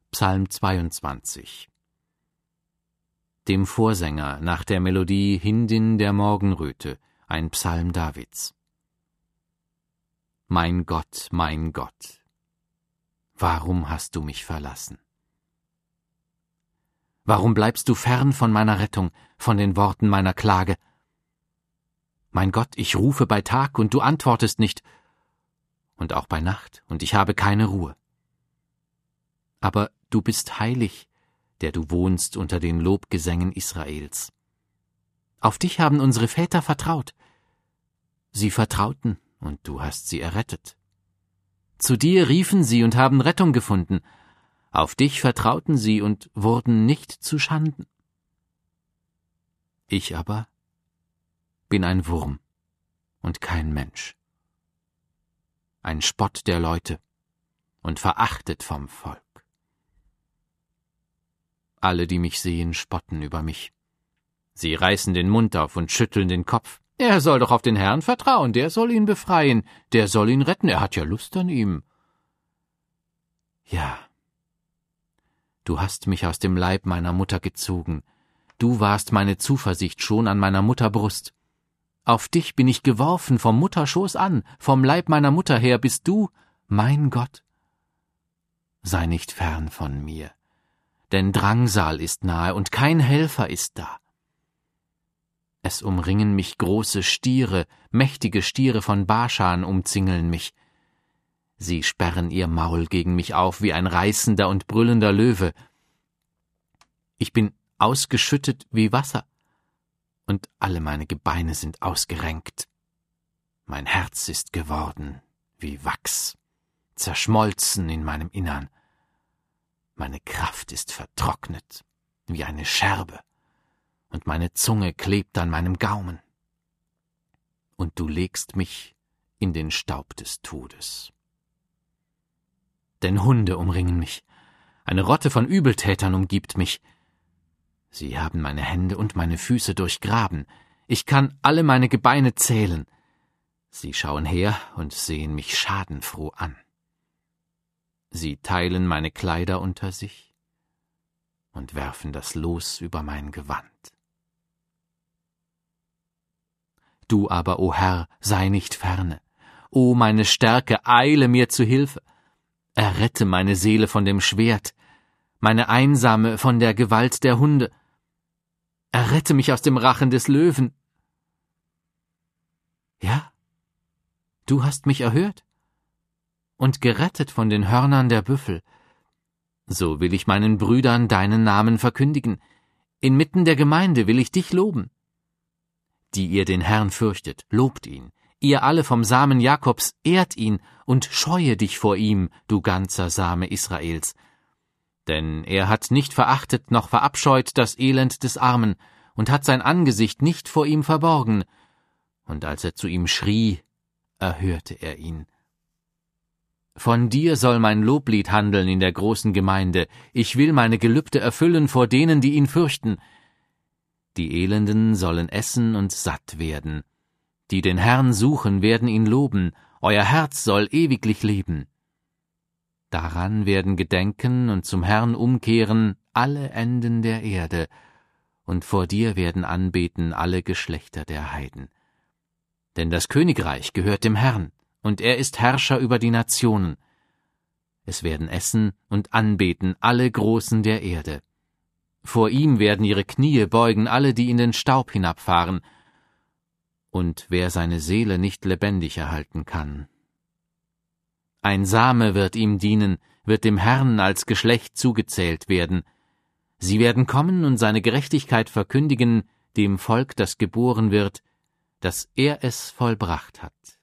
Psalm 22. Dem Vorsänger nach der Melodie Hindin der Morgenröte, ein Psalm Davids. Mein Gott, warum hast du mich verlassen? Warum bleibst du fern von meiner Rettung, von den Worten meiner Klage? Mein Gott, ich rufe bei Tag, und du antwortest nicht, und auch bei Nacht, und ich habe keine Ruhe. Aber du bist heilig, der du wohnst unter den Lobgesängen Israels. Auf dich haben unsere Väter vertraut. Sie vertrauten, und du hast sie errettet. Zu dir riefen sie und haben Rettung gefunden. Auf dich vertrauten sie und wurden nicht zu Schanden. Ich aber bin ein Wurm und kein Mensch, ein Spott der Leute und verachtet vom Volk. Alle, die mich sehen, spotten über mich. Sie reißen den Mund auf und schütteln den Kopf. Er soll doch auf den Herrn vertrauen, der soll ihn befreien, der soll ihn retten, er hat ja Lust an ihm. Ja, du hast mich aus dem Leib meiner Mutter gezogen, du warst meine Zuversicht schon an meiner Mutter Brust. Auf dich bin ich geworfen vom Mutterschoß an, vom Leib meiner Mutter her bist du, mein Gott. Sei nicht fern von mir, denn Drangsal ist nahe und kein Helfer ist da. Es umringen mich große Stiere, mächtige Stiere von Baschan umzingeln mich. Sie sperren ihr Maul gegen mich auf wie ein reißender und brüllender Löwe. Ich bin ausgeschüttet wie Wasser, und alle meine Gebeine sind ausgerenkt. Mein Herz ist geworden wie Wachs, zerschmolzen in meinem Innern. Meine Kraft ist vertrocknet wie eine Scherbe, und meine Zunge klebt an meinem Gaumen. Und du legst mich in den Staub des Todes. Denn Hunde umringen mich, eine Rotte von Übeltätern umgibt mich. Sie haben meine Hände und meine Füße durchgraben, ich kann alle meine Gebeine zählen. Sie schauen her und sehen mich schadenfroh an. Sie teilen meine Kleider unter sich und werfen das Los über mein Gewand. Du aber, o Herr, sei nicht ferne. O meine Stärke, eile mir zu Hilfe. Errette meine Seele von dem Schwert, meine Einsame von der Gewalt der Hunde. Errette mich aus dem Rachen des Löwen. Ja, du hast mich erhört und gerettet von den Hörnern der Büffel. So will ich meinen Brüdern deinen Namen verkündigen. Inmitten der Gemeinde will ich dich loben. Die ihr den Herrn fürchtet, lobt ihn. Ihr alle vom Samen Jakobs, ehrt ihn und scheue dich vor ihm, du ganzer Same Israels. Denn er hat nicht verachtet noch verabscheut das Elend des Armen und hat sein Angesicht nicht vor ihm verborgen. Und als er zu ihm schrie, erhörte er ihn. Von dir soll mein Loblied handeln in der großen Gemeinde. Ich will meine Gelübde erfüllen vor denen, die ihn fürchten. Die Elenden sollen essen und satt werden. Die den Herrn suchen, werden ihn loben. Euer Herz soll ewiglich leben. Daran werden gedenken und zum Herrn umkehren alle Enden der Erde, und vor dir werden anbeten alle Geschlechter der Heiden. Denn das Königreich gehört dem Herrn, und er ist Herrscher über die Nationen. Es werden essen und anbeten alle Großen der Erde. Vor ihm werden ihre Knie beugen alle, die in den Staub hinabfahren, und wer seine Seele nicht lebendig erhalten kann. Ein Same wird ihm dienen, wird dem Herrn als Geschlecht zugezählt werden. Sie werden kommen und seine Gerechtigkeit verkündigen dem Volk, das geboren wird, dass er es vollbracht hat.